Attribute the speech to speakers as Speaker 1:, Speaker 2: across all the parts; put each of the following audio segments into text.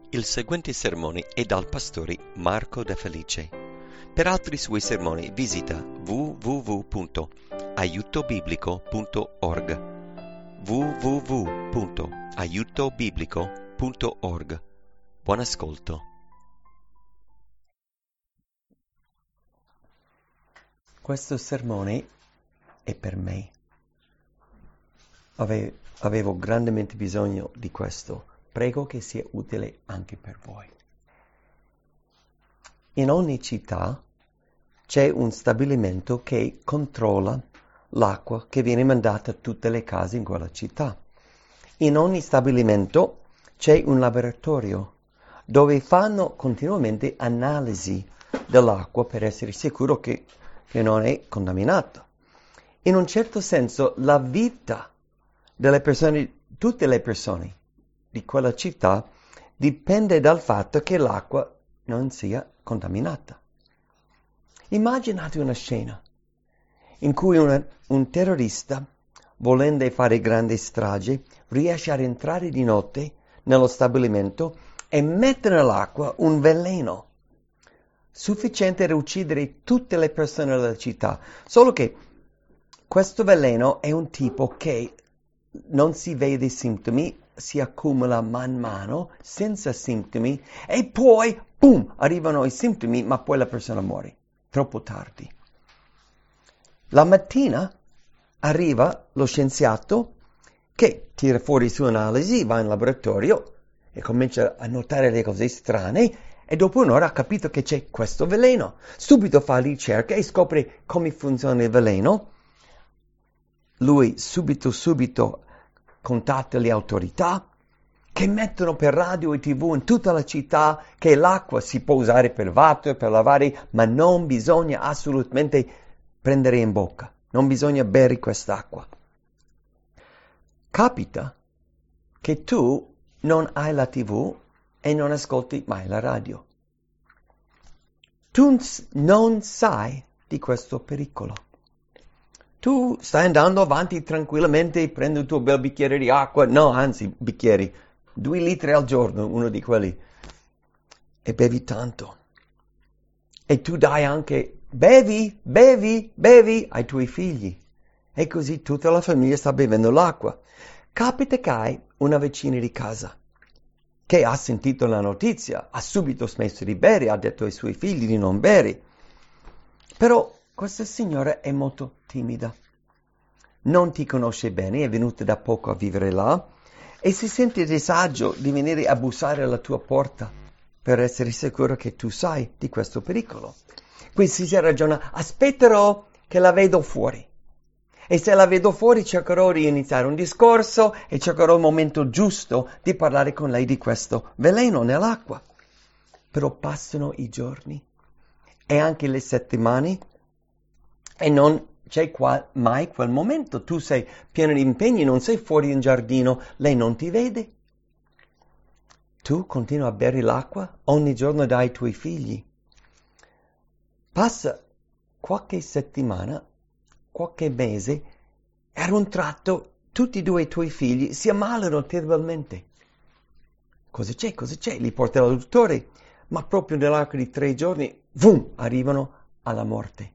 Speaker 1: Il seguente sermone è dal pastore Marco De Felice. Per altri suoi sermoni visita www.aiutobiblico.org www.aiutobiblico.org. Buon ascolto.
Speaker 2: Questo sermone è per me. Avevo grandemente bisogno di questo. Prego che sia utile anche per voi. In ogni città c'è un stabilimento che controlla l'acqua che viene mandata a tutte le case in quella città. In ogni stabilimento c'è un laboratorio dove fanno continuamente analisi dell'acqua per essere sicuro che non è contaminata. In un certo senso la vita delle persone, tutte le persone di quella città dipende dal fatto che l'acqua non sia contaminata. Immaginate una scena in cui un terrorista, volendo fare grande strage, riesce ad entrare di notte nello stabilimento e mette nell'acqua un veleno sufficiente per uccidere tutte le persone della città. Solo che questo veleno è un tipo che non si vede i sintomi, si accumula man mano senza sintomi e poi, boom, arrivano i sintomi, ma poi la persona muore. Troppo tardi. La mattina arriva lo scienziato che tira fuori le sue analisi, va in laboratorio e comincia a notare le cose strane e dopo un'ora ha capito che c'è questo veleno. Subito fa ricerca e scopre come funziona il veleno. Lui subito contatta le autorità che mettono per radio e TV in tutta la città che l'acqua si può usare per water, per lavare, ma non bisogna assolutamente prendere in bocca. Non bisogna bere quest'acqua. Capita che tu non hai la TV e non ascolti mai la radio. Tu non sai di questo pericolo. Tu stai andando avanti tranquillamente, prendi il tuo bel bicchiere di acqua, no, anzi, bicchieri, 2 litri al giorno, uno di quelli, e bevi tanto. E tu dai anche, bevi ai tuoi figli. E così tutta la famiglia sta bevendo l'acqua. Capita che hai una vicina di casa che ha sentito la notizia, ha subito smesso di bere, ha detto ai suoi figli di non bere. Però questa signora è molto timida, non ti conosce bene, è venuta da poco a vivere là e si sente disagio di venire a bussare alla tua porta per essere sicuro che tu sai di questo pericolo. Quindi si ragiona, aspetterò che la vedo fuori e se la vedo fuori cercherò di iniziare un discorso e cercherò il momento giusto di parlare con lei di questo veleno nell'acqua. Però passano i giorni e anche le settimane e non c'è mai quel momento. Tu sei pieno di impegni, non sei fuori in giardino, lei non ti vede. Tu continui a bere l'acqua ogni giorno dai tuoi figli. Passa qualche settimana, qualche mese, e ad un tratto tutti e 2 i tuoi figli si ammalano terribilmente. Cosa c'è? Li porta al dottore, ma proprio nell'arco di 3 giorni, boom, arrivano alla morte.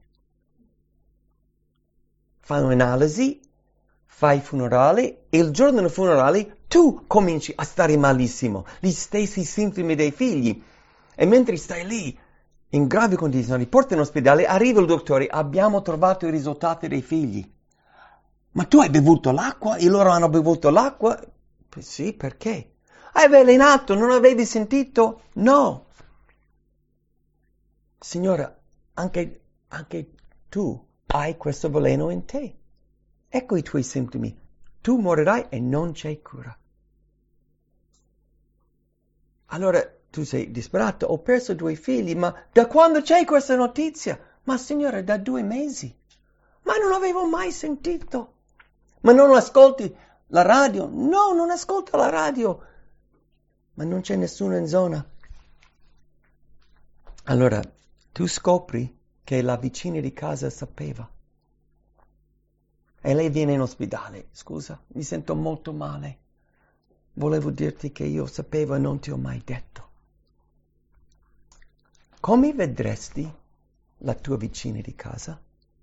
Speaker 2: Fanno analisi, fai funerale e il giorno del funerale tu cominci a stare malissimo, gli stessi sintomi dei figli. E mentre stai lì, in gravi condizioni, porti in ospedale, arriva il dottore, abbiamo trovato i risultati dei figli. Ma tu hai bevuto l'acqua e loro hanno bevuto l'acqua? Sì, perché? Hai avvelenato, non avevi sentito? No. Signora, anche tu hai questo veleno in te. Ecco i tuoi sintomi. Tu morirai e non c'è cura. Allora tu sei disperato, ho perso 2 figli, ma da quando c'è questa notizia? Ma signora, da 2 mesi. Ma non avevo mai sentito. Ma non ascolti la radio? No, non ascolto la radio. Ma non c'è nessuno in zona. Allora tu scopri che la vicina di casa sapeva. E lei viene in ospedale. Scusa, mi sento molto male. volevo dirti che io sapevo e non ti ho mai detto. Come vedresti la tua vicina di casa?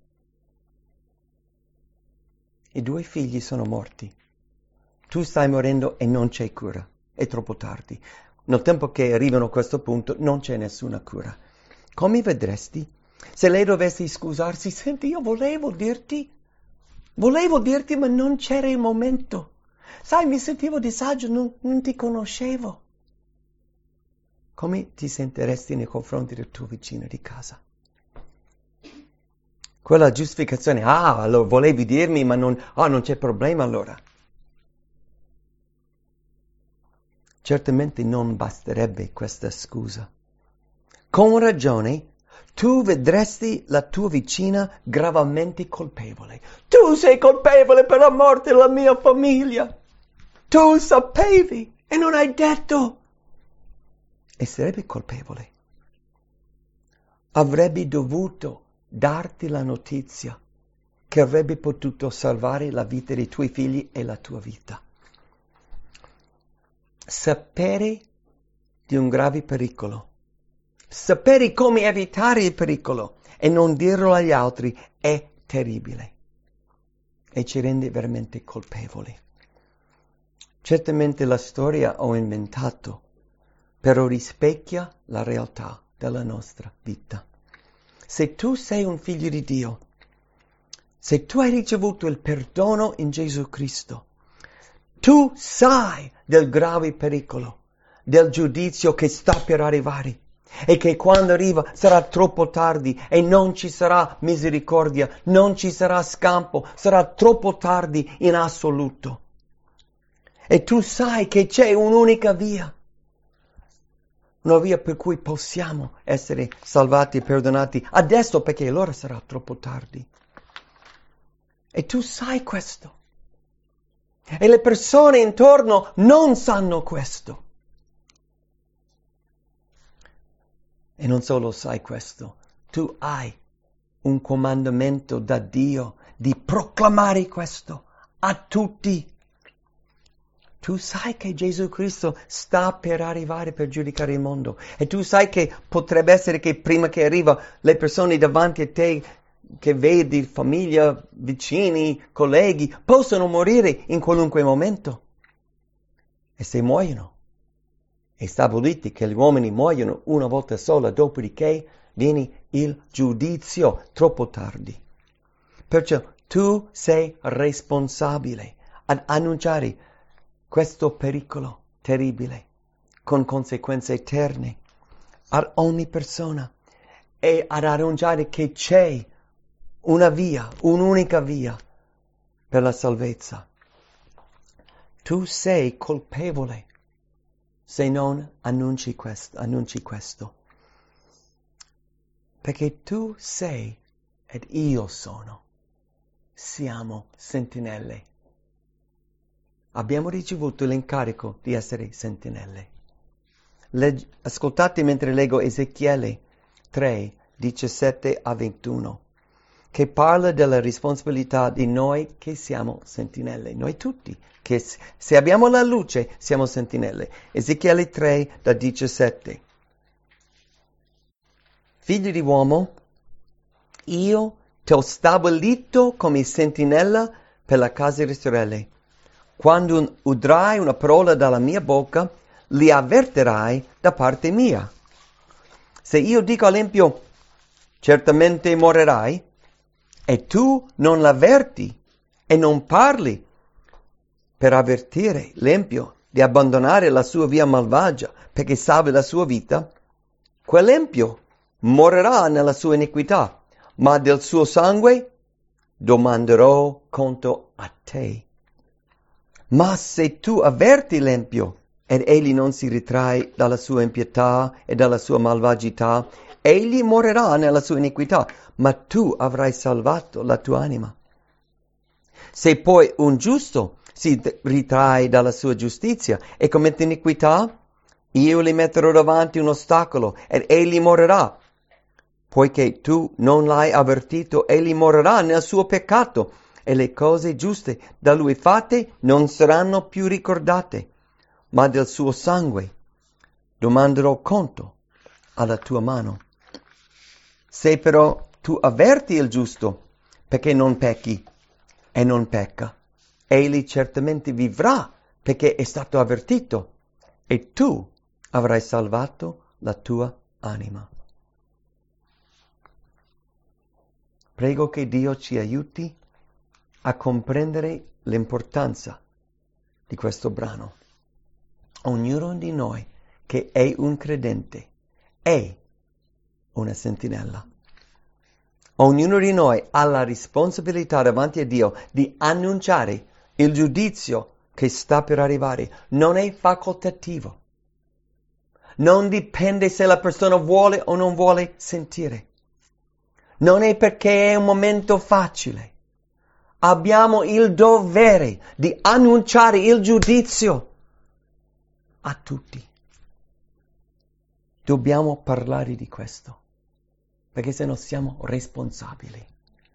Speaker 2: I 2 figli sono morti. Tu stai morendo e non c'è cura. È troppo tardi. Nel tempo che arrivano a questo punto non c'è nessuna cura. Come vedresti? Se lei dovesse scusarsi, senti, io volevo dirti, ma non c'era il momento. Sai, mi sentivo disagio, non ti conoscevo. Come ti sentiresti nei confronti del tuo vicino di casa? Quella giustificazione, allora volevi dirmi, ma non c'è problema allora. Certamente non basterebbe questa scusa. Con ragione, tu vedresti la tua vicina gravemente colpevole. Tu sei colpevole per la morte della mia famiglia. Tu sapevi e non hai detto. E sarebbe colpevole. Avrebbe dovuto darti la notizia che avrebbe potuto salvare la vita dei tuoi figli e la tua vita. Sapere di un grave pericolo, sapere come evitare il pericolo e non dirlo agli altri è terribile e ci rende veramente colpevoli. Certamente la storia ho inventato, però rispecchia la realtà della nostra vita. Se tu sei un figlio di Dio, se tu hai ricevuto il perdono in Gesù Cristo, tu sai del grave pericolo, del giudizio che sta per arrivare e che quando arriva sarà troppo tardi e non ci sarà misericordia, non ci sarà scampo, sarà troppo tardi in assoluto. E tu sai che c'è un'unica via, una via per cui possiamo essere salvati e perdonati adesso perché allora sarà troppo tardi. E tu sai questo. E le persone intorno non sanno questo. E non solo sai questo, tu hai un comandamento da Dio di proclamare questo a tutti. Tu sai che Gesù Cristo sta per arrivare per giudicare il mondo. E tu sai che potrebbe essere che prima che arriva le persone davanti a te che vedi, famiglia, vicini, colleghi, possono morire in qualunque momento. E se muoiono, è stabilito che gli uomini muoiono una volta sola, dopodiché viene il giudizio troppo tardi. Perciò tu sei responsabile ad annunciare questo pericolo terribile, con conseguenze eterne, ad ogni persona e ad annunciare che c'è una via, un'unica via per la salvezza. Tu sei colpevole se non annunci questo. Perché tu sei ed io sono. Siamo sentinelle. Abbiamo ricevuto l'incarico di essere sentinelle. Ascoltate mentre leggo Ezechiele 3, 17 a 21, che parla della responsabilità di noi che siamo sentinelle, noi tutti, che se abbiamo la luce siamo sentinelle. Ezechiele 3, da 17. Figlio di uomo, io ti ho stabilito come sentinella per la casa di Israele. Quando udrai una parola dalla mia bocca, li avvertirai da parte mia. Se io dico all'empio, certamente morirai, e tu non l'avverti e non parli per avvertire l'empio di abbandonare la sua via malvagia perché salvi la sua vita, quell'empio morirà nella sua iniquità, ma del suo sangue domanderò conto a te. Ma se tu avverti l'empio ed egli non si ritrae dalla sua impietà e dalla sua malvagità, egli morirà nella sua iniquità, ma tu avrai salvato la tua anima. Se poi un giusto si ritrae dalla sua giustizia e commette iniquità, io gli metterò davanti un ostacolo ed egli morirà. Poiché tu non l'hai avvertito, egli morirà nel suo peccato e le cose giuste da lui fatte non saranno più ricordate. ma del suo sangue domanderò conto alla tua mano. Se però tu avverti il giusto perché non pecchi e non pecca, egli certamente vivrà perché è stato avvertito e tu avrai salvato la tua anima. Prego che Dio ci aiuti a comprendere l'importanza di questo brano. Ognuno di noi che è un credente è una sentinella. Ognuno di noi ha la responsabilità davanti a Dio di annunciare il giudizio che sta per arrivare. Non è facoltativo. Non dipende se la persona vuole o non vuole sentire. Non è perché è un momento facile. Abbiamo il dovere di annunciare il giudizio a tutti. Dobbiamo parlare di questo, perché se no siamo responsabili.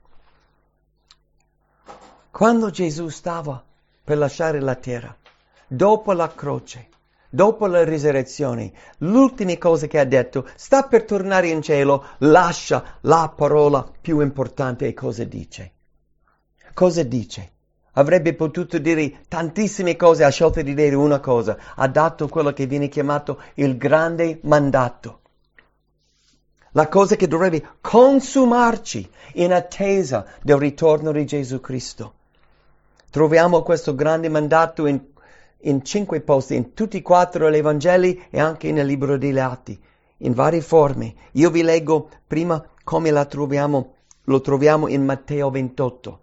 Speaker 2: Quando Gesù stava per lasciare la terra, dopo la croce, dopo la risurrezione, l'ultima cosa che ha detto, sta per tornare in cielo, lascia la parola più importante e cosa dice? Cosa dice? Avrebbe potuto dire tantissime cose, ha scelto di dire una cosa. Ha dato quello che viene chiamato il grande mandato. La cosa che dovrebbe consumarci in attesa del ritorno di Gesù Cristo. Troviamo questo grande mandato in 5 posti, in tutti e 4 gli Evangeli e anche nel libro degli Atti, in varie forme. Io vi leggo prima come lo troviamo in Matteo 28.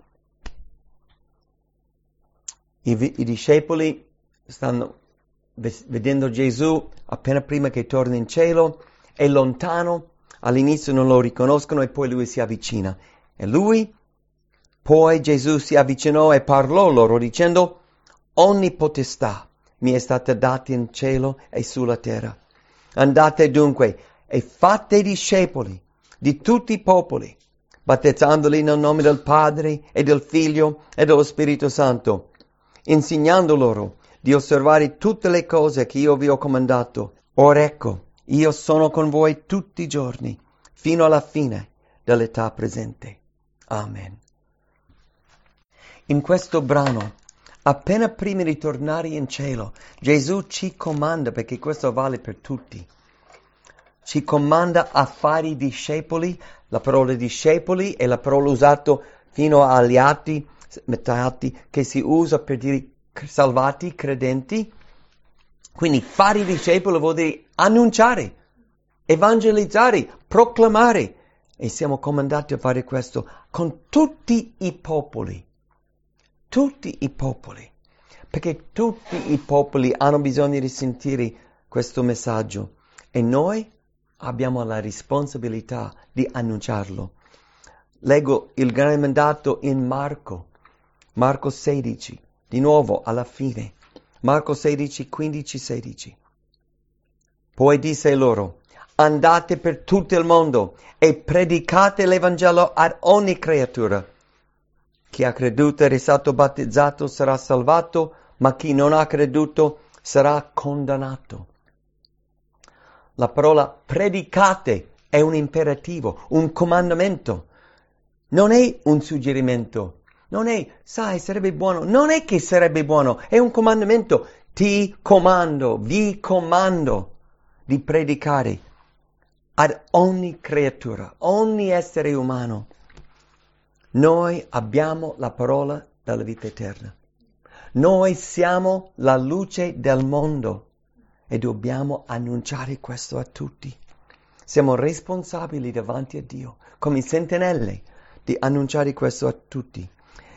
Speaker 2: I discepoli stanno vedendo Gesù appena prima che torni in cielo, è lontano, all'inizio non lo riconoscono e poi lui si avvicina. E poi Gesù si avvicinò e parlò loro dicendo: ogni potestà mi è stata data in cielo e sulla terra. Andate dunque e fate discepoli di tutti i popoli, battezzandoli nel nome del Padre e del Figlio e dello Spirito Santo, insegnando loro di osservare tutte le cose che io vi ho comandato. Ora ecco, io sono con voi tutti i giorni, fino alla fine dell'età presente. Amen. In questo brano, appena prima di tornare in cielo, Gesù ci comanda, perché questo vale per tutti, ci comanda a fare discepoli. La parola discepoli è la parola usata fino agli atti, metatti, che si usa per dire salvati, credenti. Quindi fare discepoli vuol dire annunciare, evangelizzare, proclamare. E siamo comandati a fare questo con tutti i popoli. Tutti i popoli. Perché tutti i popoli hanno bisogno di sentire questo messaggio. E noi abbiamo la responsabilità di annunciarlo. Leggo il grande mandato in Marco 16, di nuovo alla fine. Marco 16, 15, 16. Poi disse loro: andate per tutto il mondo e predicate l'Evangelo ad ogni creatura. Chi ha creduto ed è stato battezzato sarà salvato, ma chi non ha creduto sarà condannato. La parola predicate è un imperativo, un comandamento. Non è un suggerimento. Non è, sai, sarebbe buono. Non è che sarebbe buono, è un comandamento. Ti comando, vi comando di predicare ad ogni creatura, ogni essere umano. Noi abbiamo la parola della vita eterna. Noi siamo la luce del mondo e dobbiamo annunciare questo a tutti. Siamo responsabili davanti a Dio, come sentinelle, di annunciare questo a tutti.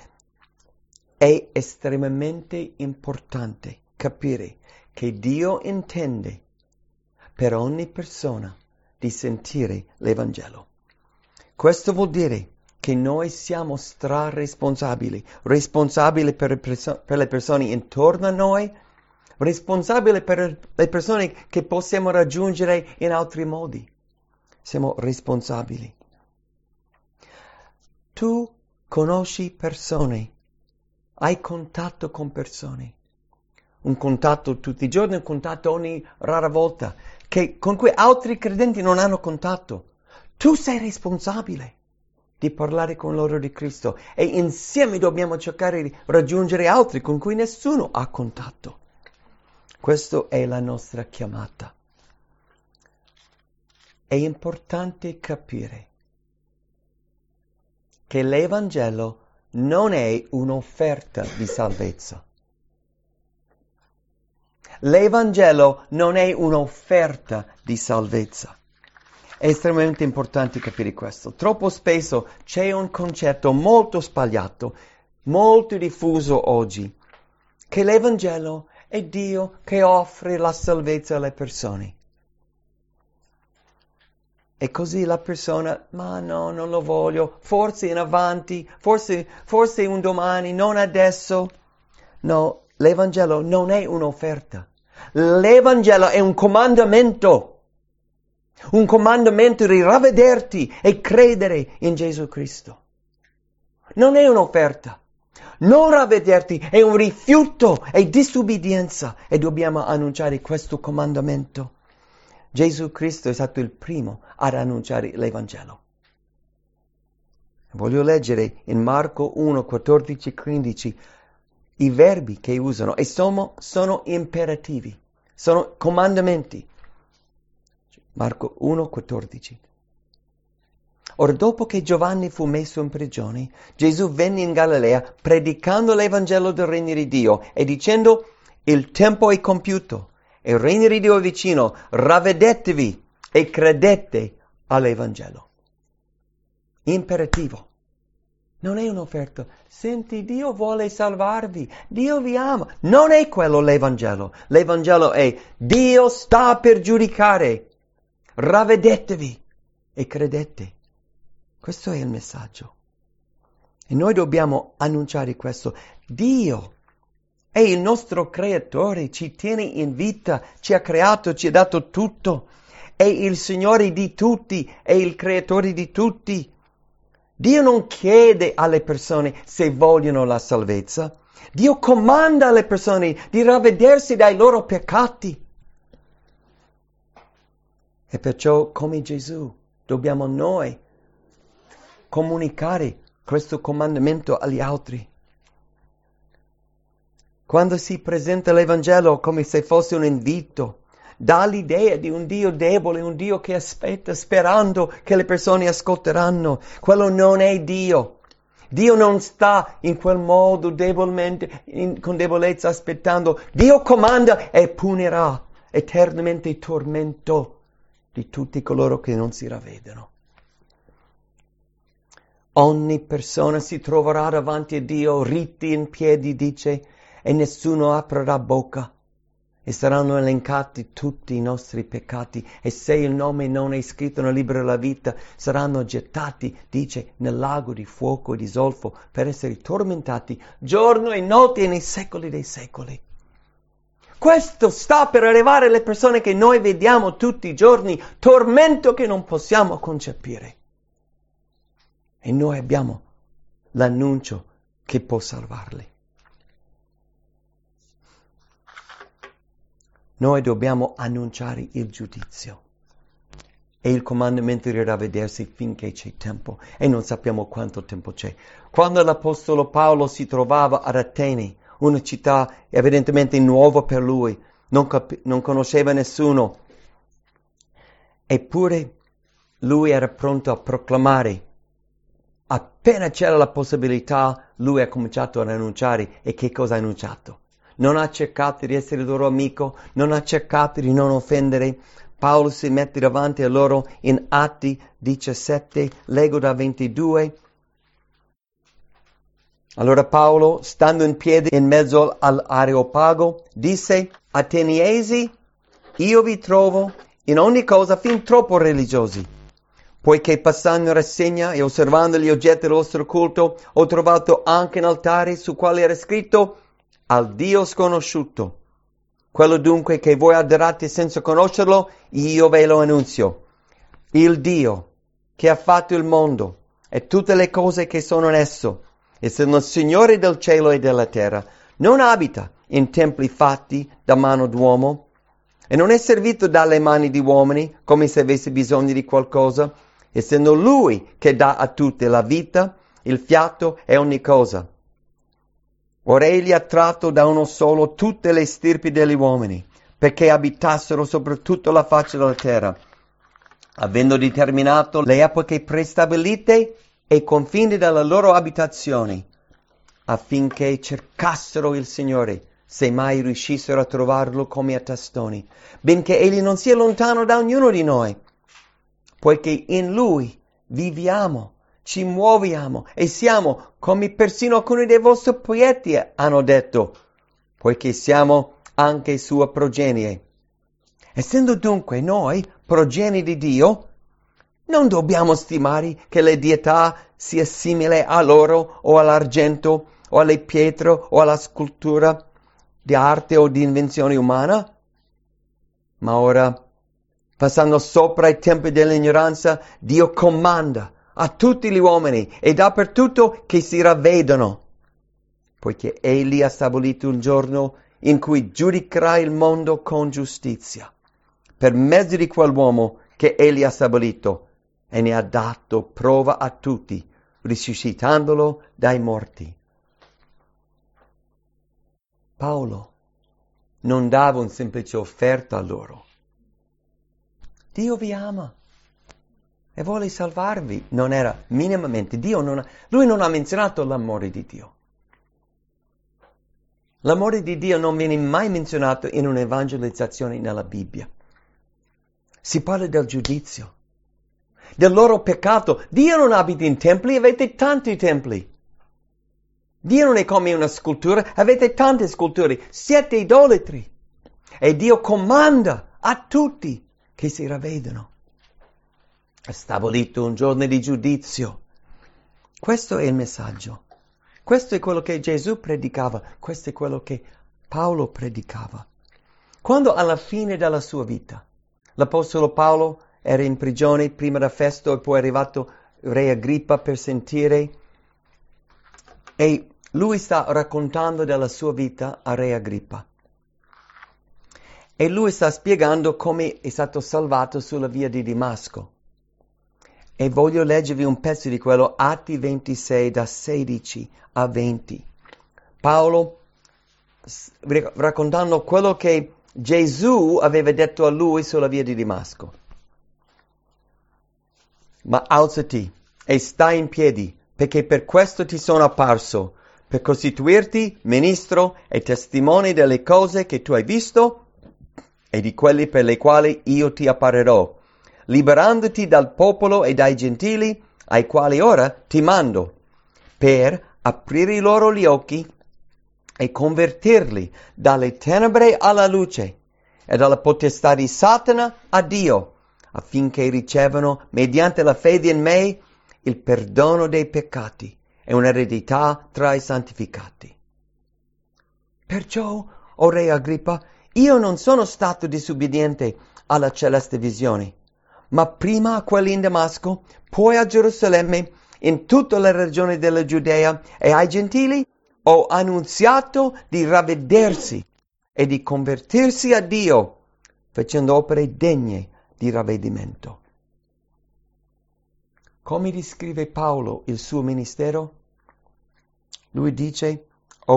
Speaker 2: È estremamente importante capire che Dio intende per ogni persona di sentire l'Evangelo. Questo vuol dire che noi siamo responsabili per le persone intorno a noi, responsabili per le persone che possiamo raggiungere in altri modi. Siamo responsabili. Tu conosci persone, hai contatto con persone. un contatto tutti i giorni, un contatto ogni rara volta, con cui altri credenti non hanno contatto. Tu sei responsabile di parlare con loro di Cristo e insieme dobbiamo cercare di raggiungere altri con cui nessuno ha contatto. Questa è la nostra chiamata. È importante capire che l'Evangelo non è un'offerta di salvezza. L'Evangelo non è un'offerta di salvezza. È estremamente importante capire questo. Troppo spesso c'è un concetto molto sbagliato, molto diffuso oggi, che l'Evangelo è Dio che offre la salvezza alle persone. E così la persona, ma no, non lo voglio, forse in avanti, forse un domani, non adesso. No, l'Evangelo non è un'offerta. L'Evangelo è un comandamento di ravvederti e credere in Gesù Cristo. Non è un'offerta. Non ravvederti è un rifiuto, è disobbedienza e dobbiamo annunciare questo comandamento. Gesù Cristo è stato il primo ad annunciare l'Evangelo. Voglio leggere in Marco 1, 14, 15 i verbi che usano e sono imperativi, sono comandamenti. Marco 1, 14. Ora dopo che Giovanni fu messo in prigione, Gesù venne in Galilea predicando l'Evangelo del Regno di Dio e dicendo: il tempo è compiuto, il Regno di Dio è vicino, ravvedetevi e credete all'Evangelo. Imperativo. Non è un'offerta. Senti, Dio vuole salvarvi, Dio vi ama. Non è quello l'Evangelo. L'Evangelo è: Dio sta per giudicare. Ravvedetevi e credete. Questo è il messaggio. E noi dobbiamo annunciare questo. Dio è il nostro creatore, ci tiene in vita, ci ha creato, ci ha dato tutto. È il Signore di tutti, è il creatore di tutti. Dio non chiede alle persone se vogliono la salvezza. Dio comanda alle persone di ravvedersi dai loro peccati. E perciò, come Gesù, dobbiamo noi comunicare questo comandamento agli altri. Quando si presenta l'Evangelo come se fosse un invito, dà l'idea di un Dio debole, un Dio che aspetta sperando che le persone ascolteranno. Quello non è Dio. Dio non sta in quel modo debolmente, con debolezza aspettando. Dio comanda e punirà eternamente il tormento di tutti coloro che non si ravvedono. Ogni persona si troverà davanti a Dio ritti in piedi, dice, e nessuno aprirà bocca. E saranno elencati tutti i nostri peccati, e se il nome non è scritto nel libro della vita, saranno gettati, dice, nel lago di fuoco e di zolfo, per essere tormentati giorno e notte e nei secoli dei secoli. Questo sta per arrivare alle persone che noi vediamo tutti i giorni, tormento che non possiamo concepire. E noi abbiamo l'annuncio che può salvarli. Noi dobbiamo annunciare il giudizio e il comandamento di ravvedersi finché c'è tempo, e non sappiamo quanto tempo c'è. Quando l'Apostolo Paolo si trovava ad Atene, una città evidentemente nuova per lui, non conosceva nessuno, eppure lui era pronto a proclamare. Appena c'era la possibilità, lui ha cominciato ad annunciare. E che cosa ha annunciato? Non ha cercato di essere loro amico, non ha cercato di non offendere. Paolo si mette davanti a loro in Atti 17, leggo da 22. Allora Paolo, stando in piedi in mezzo all'Areopago, disse: Ateniesi, io vi trovo in ogni cosa fin troppo religiosi, poiché passando in rassegna e osservando gli oggetti del vostro culto, ho trovato anche un altare su quale era scritto: al Dio sconosciuto. Quello dunque che voi adorate senza conoscerlo, io ve lo annunzio. Il Dio che ha fatto il mondo e tutte le cose che sono in esso, essendo il Signore del cielo e della terra, non abita in templi fatti da mano d'uomo e non è servito dalle mani di uomini come se avesse bisogno di qualcosa, essendo Lui che dà a tutti la vita, il fiato e ogni cosa. Ora egli ha tratto da uno solo tutte le stirpi degli uomini, perché abitassero soprattutto la faccia della terra, avendo determinato le epoche prestabilite e i confini delle loro abitazioni, affinché cercassero il Signore, se mai riuscissero a trovarlo come a tastoni, benché egli non sia lontano da ognuno di noi, poiché in Lui viviamo, ci muoviamo e siamo, come persino alcuni dei vostri poeti hanno detto, poiché siamo anche sua progenie. Essendo dunque noi progenie di Dio, non dobbiamo stimare che la dietà sia simile all'oro o all'argento o alle pietre o alla scultura di arte o di invenzione umana. Ma ora, passando sopra i tempi dell'ignoranza, Dio comanda a tutti gli uomini e dappertutto che si ravvedano, poiché Egli ha stabilito un giorno in cui giudicherà il mondo con giustizia, per mezzo di quell'uomo che Egli ha stabilito, e ne ha dato prova a tutti, risuscitandolo dai morti. Paolo non dava un semplice offerta a loro. Dio vi ama e vuole salvarvi. Non era minimamente. Lui non ha menzionato l'amore di Dio. L'amore di Dio non viene mai menzionato in un'evangelizzazione nella Bibbia. Si parla del giudizio, del loro peccato. Dio non abita in templi, avete tanti templi. Dio non è come una scultura, avete tante sculture, siete idolatri. E Dio comanda a tutti che si ravvedano. Ha stabilito un giorno di giudizio. Questo è il messaggio. Questo è quello che Gesù predicava. Questo è quello che Paolo predicava. Quando alla fine della sua vita l'Apostolo Paolo era in prigione prima da Festo e poi è arrivato Re Agrippa per sentire, e lui sta raccontando della sua vita a Re Agrippa. E lui sta spiegando come è stato salvato sulla via di Damasco. E voglio leggervi un pezzo di quello, Atti 26, da 16 a 20. Paolo raccontando quello che Gesù aveva detto a lui sulla via di Damasco. Ma alzati e stai in piedi, perché per questo ti sono apparso, per costituirti ministro e testimone delle cose che tu hai visto e di quelli per le quali io ti apparirò, liberandoti dal popolo e dai gentili, ai quali ora ti mando, per aprire loro gli occhi e convertirli dalle tenebre alla luce e dalla potestà di Satana a Dio, affinché ricevano, mediante la fede in me, il perdono dei peccati e un'eredità tra i santificati. Perciò, o Re Agrippa, io non sono stato disubbidiente alla celeste visione, ma prima a quelli in Damasco, poi a Gerusalemme, in tutte le regioni della Giudea e ai gentili, ho annunziato di ravvedersi e di convertirsi a Dio, facendo opere degne di ravvedimento. Come descrive Paolo il suo ministero? Lui dice,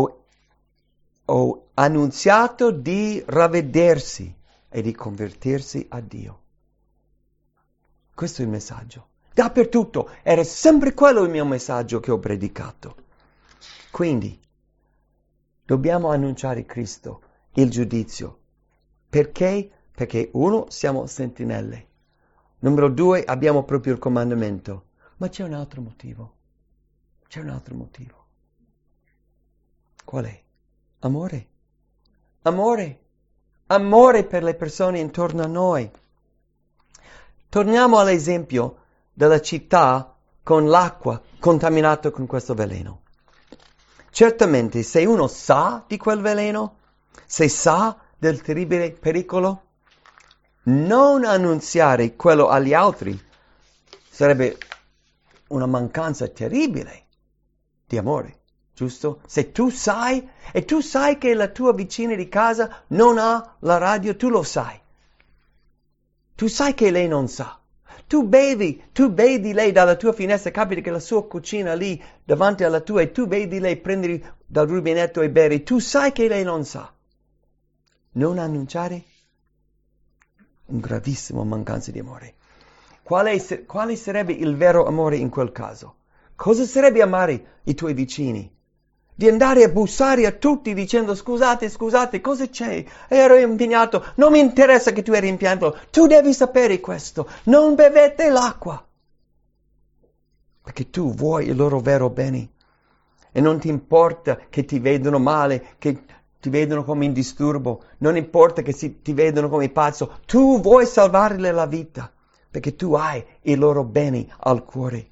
Speaker 2: ho annunziato di ravvedersi e di convertirsi a Dio. Questo è il messaggio. Dappertutto. Era sempre quello il mio messaggio che ho predicato. Quindi, dobbiamo annunciare Cristo, il giudizio. Perché? Perché uno, siamo sentinelle. Numero 2, abbiamo proprio il comandamento. Ma c'è un altro motivo. C'è un altro motivo. Qual è? Amore. Amore. Amore per le persone intorno a noi. Torniamo all'esempio della città con l'acqua contaminata con questo veleno. Certamente, se uno sa di quel veleno, se sa del terribile pericolo, non annunziare quello agli altri sarebbe una mancanza terribile di amore, giusto? Se tu sai, e tu sai che la tua vicina di casa non ha la radio, tu lo sai. Tu sai che lei non sa. Tu vedi lei dalla tua finestra, capita che la sua cucina lì davanti alla tua e tu vedi lei prendere dal rubinetto e bere. Tu sai che lei non sa. Non annunciare un gravissimo mancanza di amore. Quale sarebbe il vero amore in quel caso? Cosa sarebbe amare i tuoi vicini? Di andare a bussare a tutti dicendo scusate, cosa c'è? Ero impegnato, non mi interessa che tu eri impegnato, tu devi sapere questo, non bevete l'acqua. Perché tu vuoi il loro vero bene e non ti importa che ti vedono male, che ti vedono come in disturbo, non importa che ti vedono come pazzo, tu vuoi salvarle la vita perché tu hai il loro bene al cuore.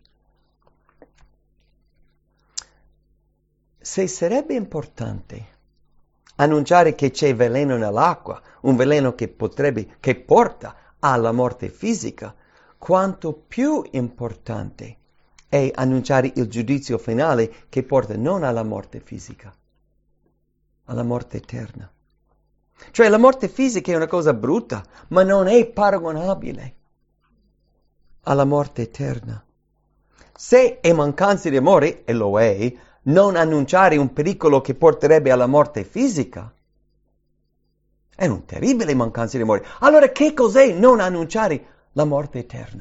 Speaker 2: Se sarebbe importante annunciare che c'è veleno nell'acqua, un veleno che porta alla morte fisica, quanto più importante è annunciare il giudizio finale che porta non alla morte fisica, alla morte eterna. Cioè la morte fisica è una cosa brutta, ma non è paragonabile alla morte eterna. Se è mancanza di amore, e lo è, non annunciare un pericolo che porterebbe alla morte fisica, è un terribile mancanza di amore. Allora che cos'è non annunciare la morte eterna?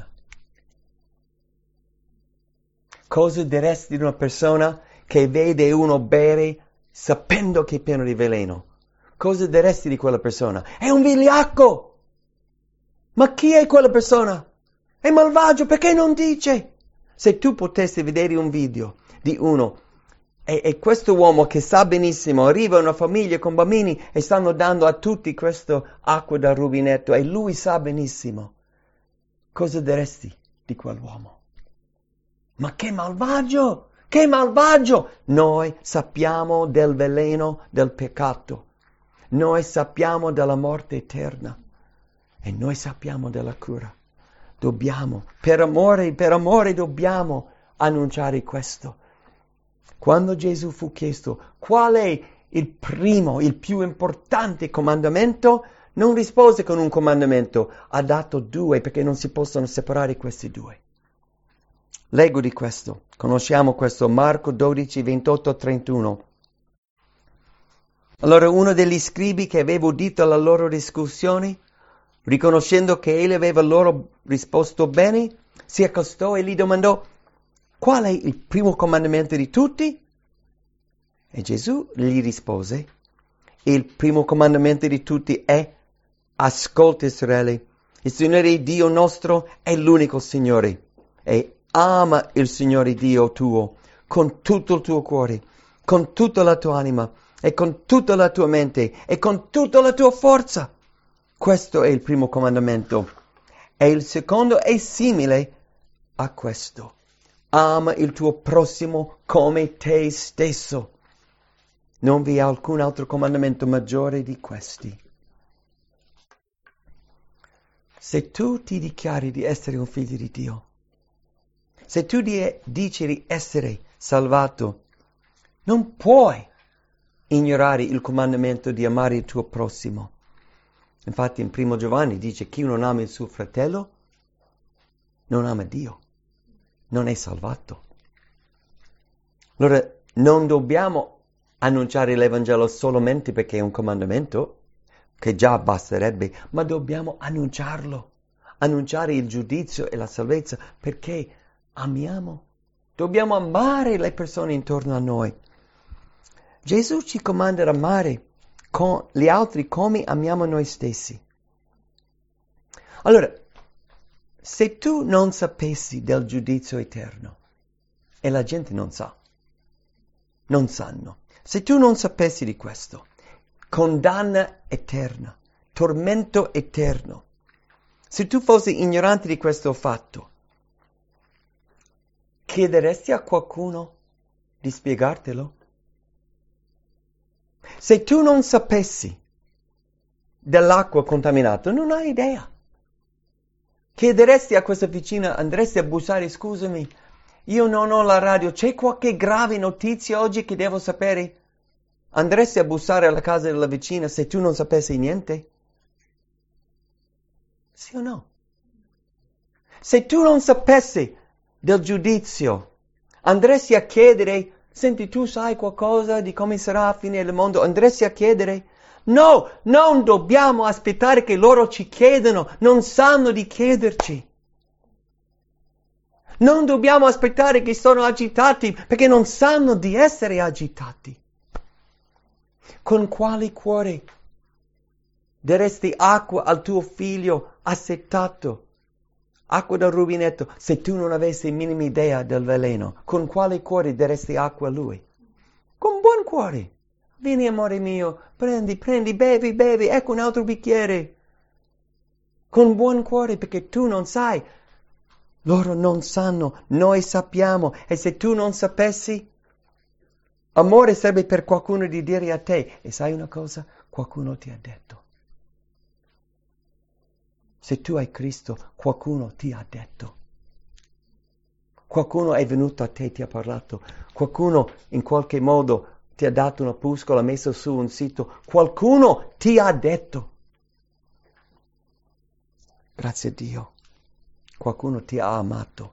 Speaker 2: Cosa diresti di una persona che vede uno bere sapendo che è pieno di veleno? Cosa diresti di quella persona? È un vigliacco! Ma chi è quella persona? È malvagio, perché non dice? Se tu potessi vedere un video di uno e questo uomo che sa benissimo, arriva una famiglia con bambini e stanno dando a tutti questa acqua dal rubinetto e lui sa benissimo, cosa diresti di quell'uomo? Ma che malvagio! Che malvagio! Noi sappiamo del veleno del peccato. Noi sappiamo della morte eterna. E noi sappiamo della cura. Dobbiamo, per amore dobbiamo annunciare questo. Quando Gesù fu chiesto qual è il primo, il più importante comandamento, non rispose con un comandamento, ha dato due perché non si possono separare questi due. Leggo di questo, conosciamo questo, Marco 12, 28-31. Allora uno degli scribi che aveva udito la loro discussione, riconoscendo che egli aveva loro risposto bene, si accostò e gli domandò, qual è il primo comandamento di tutti? E Gesù gli rispose, il primo comandamento di tutti è, ascolta Israele, il Signore Dio nostro è l'unico Signore, e ama il Signore Dio tuo con tutto il tuo cuore, con tutta la tua anima, e con tutta la tua mente, e con tutta la tua forza. Questo è il primo comandamento. E il secondo è simile a questo. Ama il tuo prossimo come te stesso. Non vi è alcun altro comandamento maggiore di questi. Se tu ti dichiari di essere un figlio di Dio, se tu dici di essere salvato, non puoi ignorare il comandamento di amare il tuo prossimo. Infatti in 1 Giovanni dice chi non ama il suo fratello non ama Dio, non è salvato. Allora non dobbiamo annunciare l'Evangelo solamente perché è un comandamento, che già basterebbe, ma dobbiamo annunciarlo, annunciare il giudizio e la salvezza perché amiamo. Dobbiamo amare le persone intorno a noi. Gesù ci comanda ad amare con gli altri come amiamo noi stessi. Allora, se tu non sapessi del giudizio eterno, e la gente non sa, non sanno, se tu non sapessi di questo, condanna eterna, tormento eterno, se tu fossi ignorante di questo fatto, chiederesti a qualcuno di spiegartelo? Se tu non sapessi dell'acqua contaminata, non hai idea. Chiederesti a questa vicina, andresti a bussare, scusami, Io non ho la radio, c'è qualche grave notizia oggi che devo sapere? Andresti a bussare alla casa della vicina se tu non sapessi niente? Sì o no? Se tu non sapessi del giudizio, andresti a chiedere, senti, tu sai qualcosa di come sarà a fine del mondo? Andresti a chiedere? No, non dobbiamo aspettare che loro ci chiedano, non sanno di chiederci. Non dobbiamo aspettare che sono agitati, perché non sanno di essere agitati. Con quale cuore daresti acqua al tuo figlio assetato? Acqua dal rubinetto, se tu non avessi minima idea del veleno, con quale cuore daresti acqua a lui? Con buon cuore. Vieni, amore mio, prendi, bevi, ecco un altro bicchiere. Con buon cuore, perché tu non sai. Loro non sanno, noi sappiamo. E se tu non sapessi, amore serve per qualcuno di dire a te. E sai una cosa? Qualcuno ti ha detto. Se tu hai Cristo, qualcuno ti ha detto. Qualcuno è venuto a te e ti ha parlato. Qualcuno in qualche modo ti ha dato un opuscolo, ha messo su un sito. Qualcuno ti ha detto. Grazie a Dio. Qualcuno ti ha amato.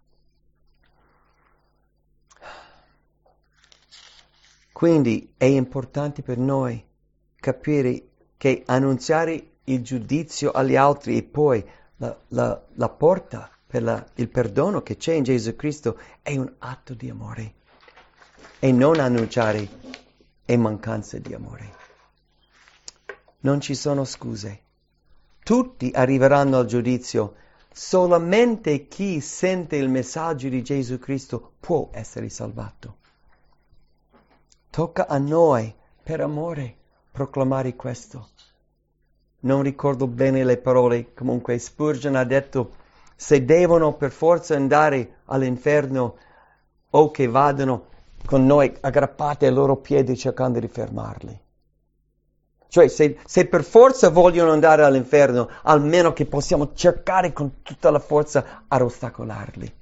Speaker 2: Quindi è importante per noi capire che annunziare il giudizio agli altri e poi la porta per il perdono che c'è in Gesù Cristo è un atto di amore. E non annunciare è mancanza di amore. Non ci sono scuse. Tutti arriveranno al giudizio. Solamente chi sente il messaggio di Gesù Cristo può essere salvato. Tocca a noi, per amore, proclamare questo. Non ricordo bene le parole, comunque Spurgeon ha detto, se devono per forza andare all'inferno o che vadano con noi aggrappati ai loro piedi cercando di fermarli. Cioè, se per forza vogliono andare all'inferno, almeno che possiamo cercare con tutta la forza ad ostacolarli.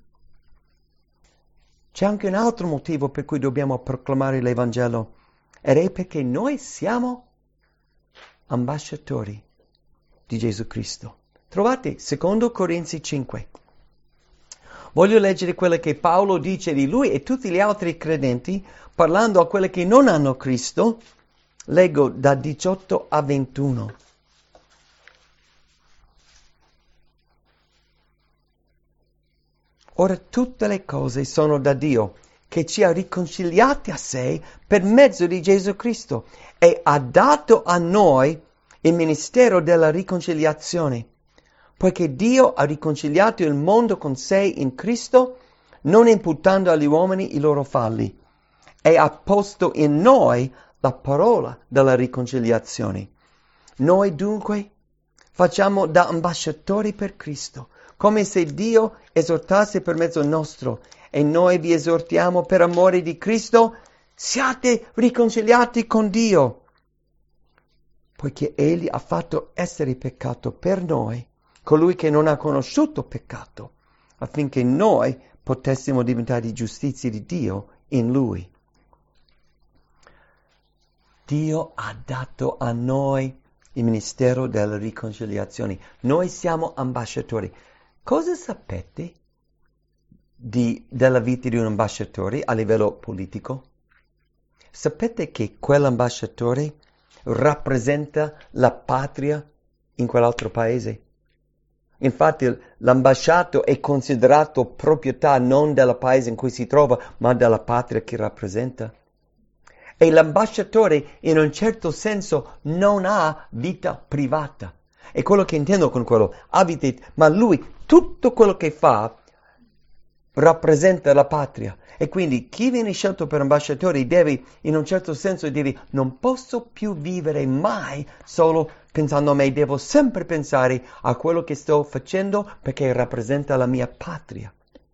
Speaker 2: C'è anche un altro motivo per cui dobbiamo proclamare l'Evangelo, ed è perché noi siamo ambasciatori di Gesù Cristo. Trovate 2 Corinzi 5. Voglio leggere quello che Paolo dice di lui e tutti gli altri credenti, parlando a quelli che non hanno Cristo. Leggo da 18 a 21. Ora tutte le cose sono da Dio, che ci ha riconciliati a sé per mezzo di Gesù Cristo e ha dato a noi il ministero della riconciliazione, poiché Dio ha riconciliato il mondo con sé in Cristo, non imputando agli uomini i loro falli, e ha posto in noi la parola della riconciliazione. Noi dunque facciamo da ambasciatori per Cristo, come se Dio esortasse per mezzo nostro, e noi vi esortiamo per amore di Cristo, siate riconciliati con Dio, poiché Egli ha fatto essere peccato per noi, colui che non ha conosciuto peccato, affinché noi potessimo diventare giustizia di Dio in Lui. Dio ha dato a noi il ministero della riconciliazione. Noi siamo ambasciatori. Cosa sapete della vita di un ambasciatore a livello politico? Sapete che quell'ambasciatore rappresenta la patria in quell'altro paese? Infatti l'ambasciato è considerato proprietà non del paese in cui si trova, ma della patria che rappresenta. E l'ambasciatore in un certo senso non ha vita privata. È quello che intendo con quello, ma lui tutto quello che fa rappresenta la patria. E quindi chi viene scelto per ambasciatore deve, in un certo senso, dire non posso più vivere mai solo pensando a me, devo sempre pensare a quello che sto facendo perché rappresenta la mia patria.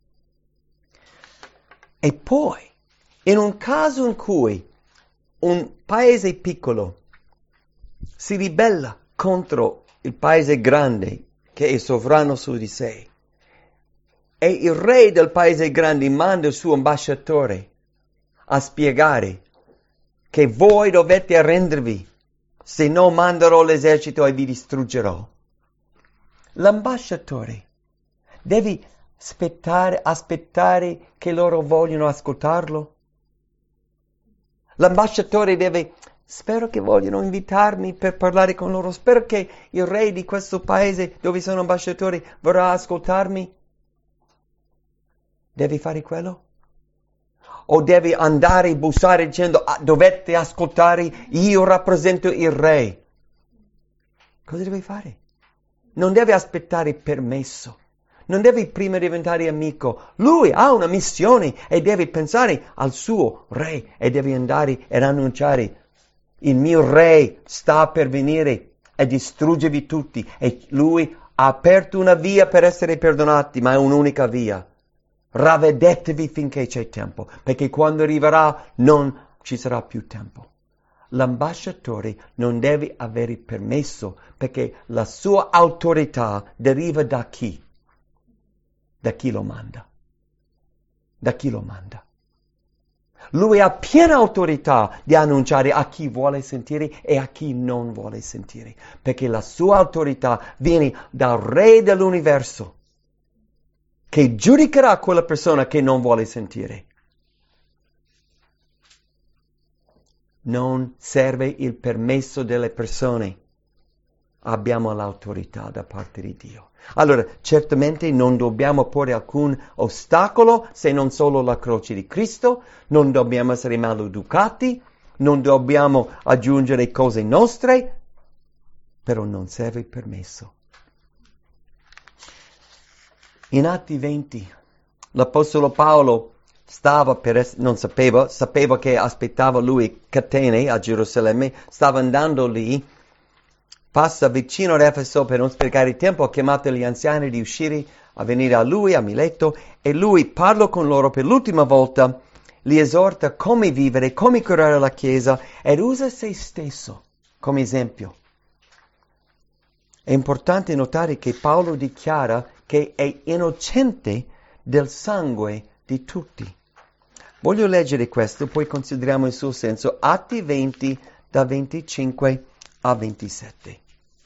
Speaker 2: E poi, in un caso in cui un paese piccolo si ribella contro il paese grande che è sovrano su di sé E il re del paese grande manda il suo ambasciatore a spiegare che voi dovete arrendervi, se no manderò l'esercito e vi distruggerò. L'ambasciatore deve aspettare che loro vogliono ascoltarlo. L'ambasciatore deve, spero che vogliono invitarmi per parlare con loro, spero che il re di questo paese dove sono ambasciatore vorrà ascoltarmi. Devi fare quello? O devi andare a bussare dicendo dovete ascoltare, io rappresento il re? Cosa devi fare? Non devi aspettare permesso. Non devi prima diventare amico. Lui ha una missione e devi pensare al suo re e devi andare ed annunciare il mio re sta per venire e distruggervi tutti. E lui ha aperto una via per essere perdonati, ma è un'unica via. Ravvedetevi finché c'è tempo, perché quando arriverà non ci sarà più tempo. L'ambasciatore non deve avere permesso, perché la sua autorità deriva da chi? Da chi lo manda. Da chi lo manda. Lui ha piena autorità di annunciare a chi vuole sentire e a chi non vuole sentire, perché la sua autorità viene dal Re dell'universo, che giudicherà quella persona che non vuole sentire. Non serve il permesso delle persone. Abbiamo l'autorità da parte di Dio. Allora, certamente non dobbiamo porre alcun ostacolo se non solo la croce di Cristo, non dobbiamo essere maleducati, non dobbiamo aggiungere cose nostre, però non serve il permesso. In Atti 20, l'Apostolo Paolo sapeva che aspettava lui catene a Gerusalemme, stava andando lì, passa vicino ad Efeso per non sprecare il tempo, ha chiamato gli anziani di uscire a venire a lui, a Mileto, e lui parla con loro per l'ultima volta, li esorta come vivere, come curare la Chiesa, ed usa se stesso come esempio. È importante notare che Paolo dichiara che è innocente del sangue di tutti. Voglio leggere questo, poi consideriamo il suo senso. Atti 20, da 25 a 27.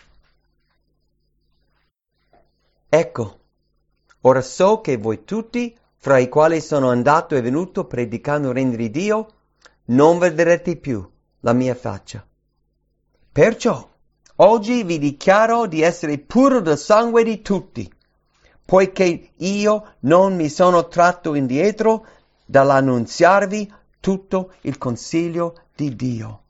Speaker 2: Ecco, ora so che voi tutti, fra i quali sono andato e venuto predicando il regno di Dio, non vedrete più la mia faccia. Perciò, oggi vi dichiaro di essere puro del sangue di tutti, poiché io non mi sono tratto indietro dall'annunziarvi tutto il consiglio di Dio.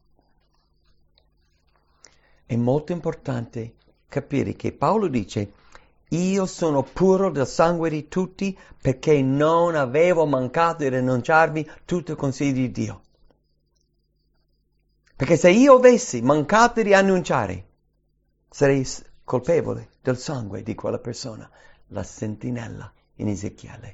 Speaker 2: È molto importante capire che Paolo dice: io sono puro del sangue di tutti perché non avevo mancato di annunciarvi tutto il consiglio di Dio. Perché se io avessi mancato di annunciare, sarei colpevole del sangue di quella persona, la sentinella in Ezechiele.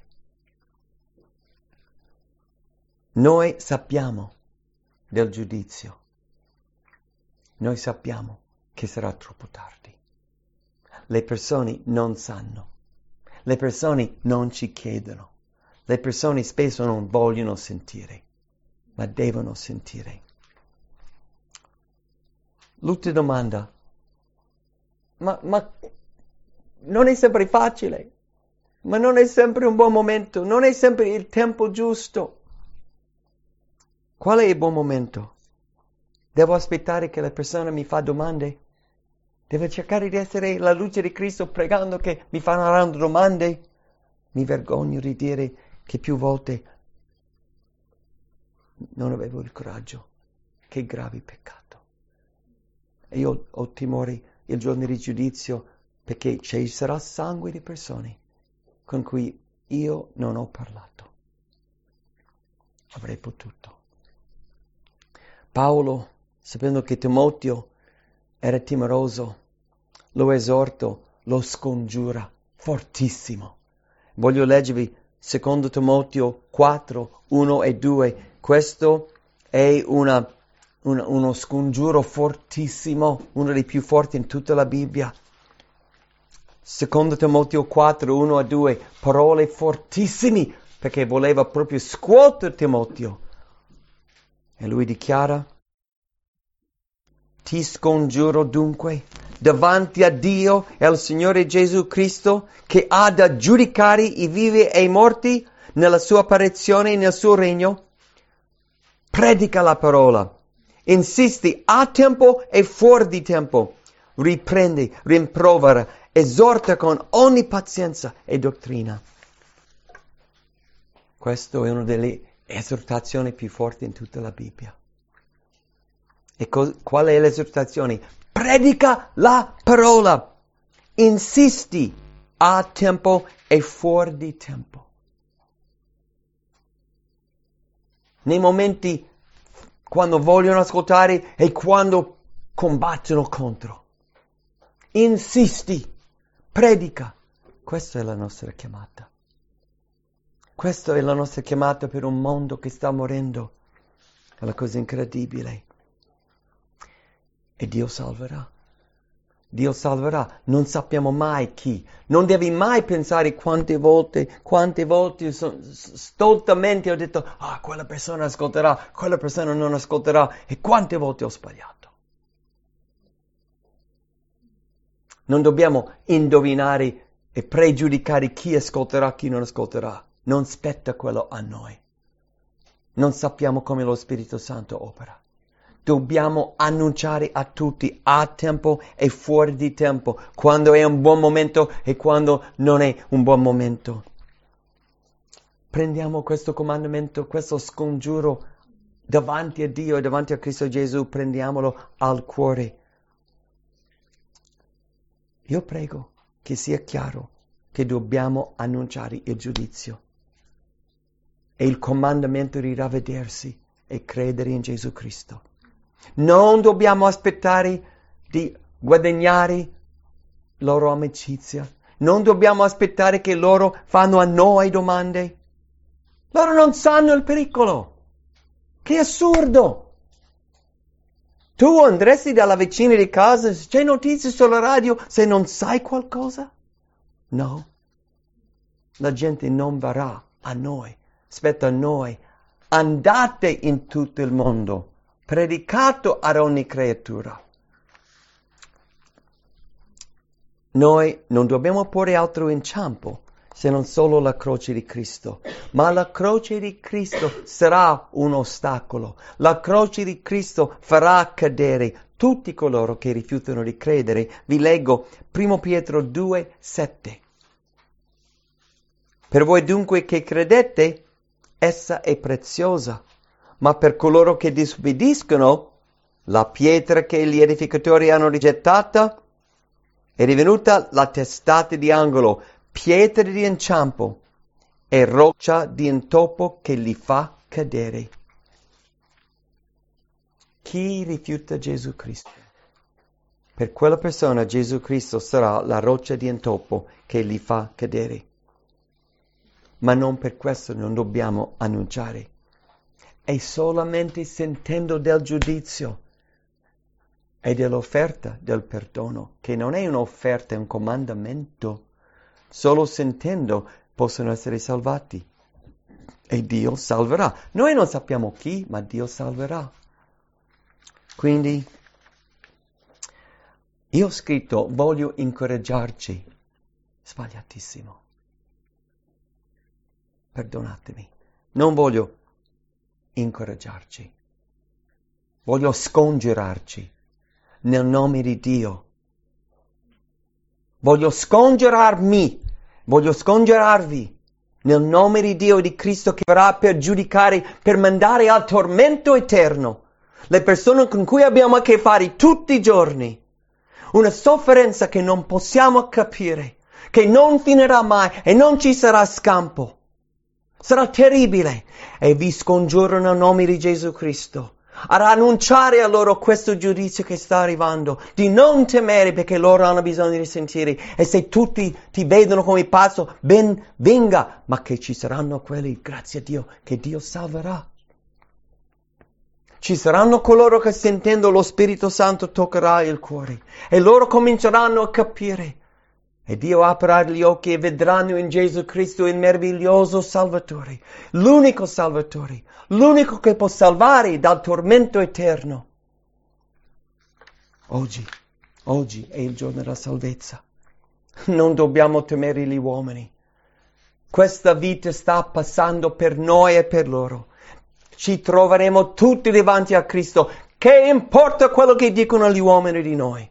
Speaker 2: Noi sappiamo del giudizio. Noi sappiamo che sarà troppo tardi. Le persone non sanno. Le persone non ci chiedono. Le persone spesso non vogliono sentire, ma devono sentire. L'ultima domanda. Ma non è sempre facile, ma non è sempre un buon momento, non è sempre il tempo giusto. Qual è il buon momento? Devo aspettare che la persona mi fa domande? Devo cercare di essere la luce di Cristo pregando che mi faranno domande? Mi vergogno di dire che più volte non avevo il coraggio. Che grave peccato. E io ho timore il giorno di giudizio perché ci sarà sangue di persone con cui io non ho parlato. Avrei potuto. Paolo, sapendo che Timoteo era timoroso, lo esorto, lo scongiura fortissimo. Voglio leggervi 2 Timoteo 4, 1 e 2. Questo è uno scongiuro fortissimo, uno dei più forti in tutta la Bibbia. Secondo Timoteo 4, 1 a 2, parole fortissime, perché voleva proprio scuotere Timoteo. E lui dichiara: ti scongiuro dunque, davanti a Dio e al Signore Gesù Cristo, che ha da giudicare i vivi e i morti nella sua apparizione nel suo regno, predica la parola, insisti a tempo e fuori di tempo, riprendi, rimprovera, esorta con ogni pazienza e dottrina. Questa è una delle esortazioni più forti in tutta la Bibbia. E qual è l'esortazione? Predica la parola, insisti a tempo e fuori di tempo. Nei momenti quando vogliono ascoltare e quando combattono contro. Insisti, predica. Questa è la nostra chiamata. Questa è la nostra chiamata per un mondo che sta morendo. È una cosa incredibile. E Dio salverà. Dio salverà. Non sappiamo mai chi. Non devi mai pensare quante volte stoltamente ho detto: quella persona ascolterà, quella persona non ascolterà. E quante volte ho sbagliato. Non dobbiamo indovinare e pregiudicare chi ascolterà, chi non ascolterà. Non spetta quello a noi. Non sappiamo come lo Spirito Santo opera. Dobbiamo annunciare a tutti a tempo e fuori di tempo, quando è un buon momento e quando non è un buon momento. Prendiamo questo comandamento, questo scongiuro davanti a Dio e davanti a Cristo Gesù, prendiamolo al cuore. Io prego che sia chiaro che dobbiamo annunciare il giudizio e il comandamento di ravvedersi e credere in Gesù Cristo. Non dobbiamo aspettare di guadagnare loro amicizia. Non dobbiamo aspettare che loro fanno a noi domande. Loro non sanno il pericolo. Che assurdo! Tu andresti dalla vicina di casa, c'è notizie sulla radio, se non sai qualcosa? No. La gente non verrà a noi. Aspetta a noi. Andate in tutto il mondo. Predicato ad ogni creatura. Noi non dobbiamo porre altro in campo se non solo la croce di Cristo, ma la croce di Cristo sarà un ostacolo. La croce di Cristo farà cadere tutti coloro che rifiutano di credere. Vi leggo 1 Pietro 2, 7. Per voi dunque che credete, essa è preziosa. Ma per coloro che disobbediscono, la pietra che gli edificatori hanno rigettata è divenuta la testata di angolo, pietra di inciampo e roccia di intoppo che li fa cadere. Chi rifiuta Gesù Cristo? Per quella persona Gesù Cristo sarà la roccia di intoppo che li fa cadere. Ma non per questo non dobbiamo annunciare. È solamente sentendo del giudizio e dell'offerta del perdono, che non è un'offerta, è un comandamento. Solo sentendo possono essere salvati. E Dio salverà. Noi non sappiamo chi, ma Dio salverà. Quindi, io ho scritto, voglio incoraggiarci. Sbagliatissimo. Perdonatemi. Non voglio incoraggiarci. Voglio scongiurarci nel nome di Dio. Voglio scongiurarmi, voglio scongiurarvi nel nome di Dio e di Cristo che verrà per giudicare, per mandare al tormento eterno le persone con cui abbiamo a che fare tutti i giorni. Una sofferenza che non possiamo capire, che non finirà mai e non ci sarà scampo. Sarà terribile. E vi scongiuro nel nome di Gesù Cristo ad annunciare a loro questo giudizio che sta arrivando, di non temere perché loro hanno bisogno di sentire. E se tutti ti vedono come pazzo, ben venga, ma che ci saranno quelli, grazie a Dio, che Dio salverà. Ci saranno coloro che sentendo lo Spirito Santo toccherà il cuore e loro cominceranno a capire. E Dio aprirà gli occhi e vedranno in Gesù Cristo il meraviglioso Salvatore, l'unico Salvatore, l'unico che può salvare dal tormento eterno. Oggi è il giorno della salvezza. Non dobbiamo temere gli uomini. Questa vita sta passando per noi e per loro. Ci troveremo tutti davanti a Cristo. Che importa quello che dicono gli uomini di noi?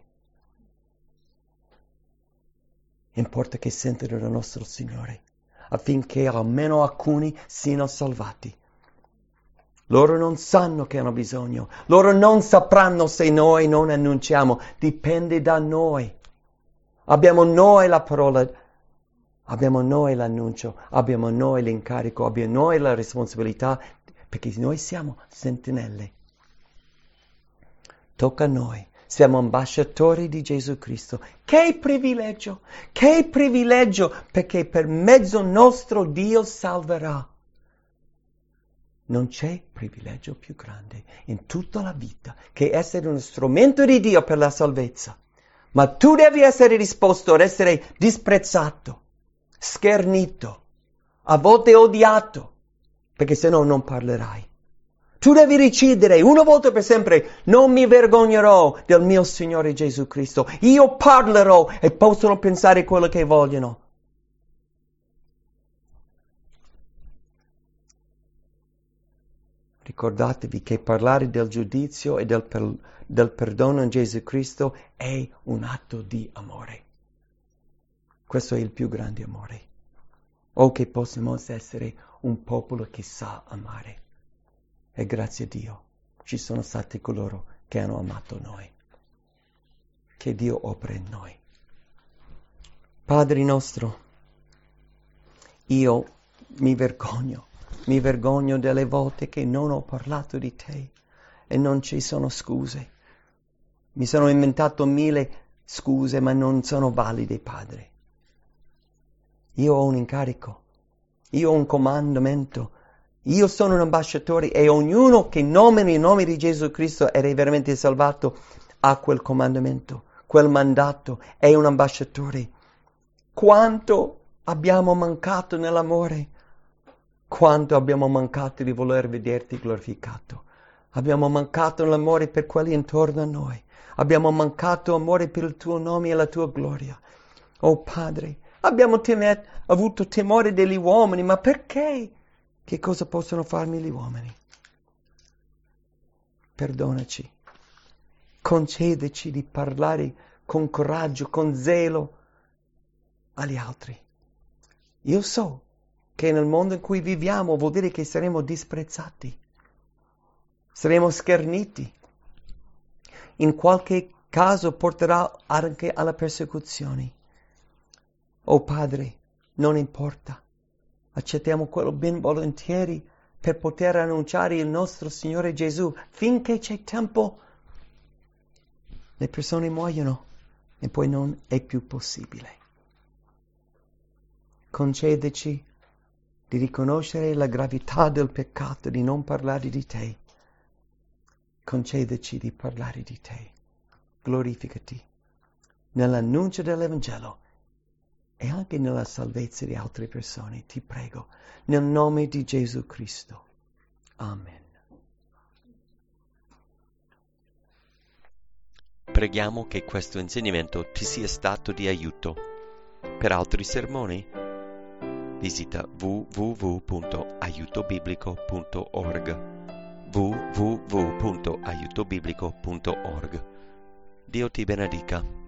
Speaker 2: Importa che sentano il nostro Signore, affinché almeno alcuni siano salvati. Loro non sanno che hanno bisogno, loro non sapranno se noi non annunciamo, dipende da noi. Abbiamo noi la parola, abbiamo noi l'annuncio, abbiamo noi l'incarico, abbiamo noi la responsabilità, perché noi siamo sentinelle. Tocca a noi. Siamo ambasciatori di Gesù Cristo. Che privilegio! Che privilegio! Perché per mezzo nostro Dio salverà. Non c'è privilegio più grande in tutta la vita che essere uno strumento di Dio per la salvezza. Ma tu devi essere disposto ad essere disprezzato, schernito, a volte odiato, perché se no non parlerai. Tu devi decidere una volta per sempre, non mi vergognerò del mio Signore Gesù Cristo. Io parlerò e possono pensare quello che vogliono. Ricordatevi che parlare del giudizio e del perdono in Gesù Cristo è un atto di amore. Questo è il più grande amore. O che possiamo essere un popolo che sa amare. E grazie a Dio ci sono stati coloro che hanno amato noi. Che Dio opera in noi. Padre nostro, io mi vergogno delle volte che non ho parlato di te e non ci sono scuse. Mi sono inventato 1000 scuse, ma non sono valide, Padre. Io ho un incarico, io ho un comandamento. Io sono un ambasciatore e ognuno che nomina il nome di Gesù Cristo ed è veramente salvato ha quel comandamento, quel mandato, è un ambasciatore. Quanto abbiamo mancato nell'amore, quanto abbiamo mancato di voler vederti glorificato. Abbiamo mancato l'amore per quelli intorno a noi. Abbiamo mancato amore per il tuo nome e la tua gloria. Oh Padre, abbiamo avuto timore degli uomini, ma perché? Che cosa possono farmi gli uomini? Perdonaci. Concedeci di parlare con coraggio, con zelo agli altri. Io so che nel mondo in cui viviamo vuol dire che saremo disprezzati, saremo scherniti. In qualche caso porterà anche alla persecuzione. Oh Padre, non importa. Accettiamo quello ben volentieri per poter annunciare il nostro Signore Gesù. Finché c'è tempo, le persone muoiono e poi non è più possibile. Concedeci di riconoscere la gravità del peccato, di non parlare di te. Concedeci di parlare di te. Glorificati nell'annuncio dell'Evangelo e anche nella salvezza di altre persone, ti prego, nel nome di Gesù Cristo. Amen.
Speaker 1: Preghiamo che questo insegnamento ti sia stato di aiuto. Per altri sermoni, visita www.aiutobiblico.org www.aiutobiblico.org. Dio ti benedica.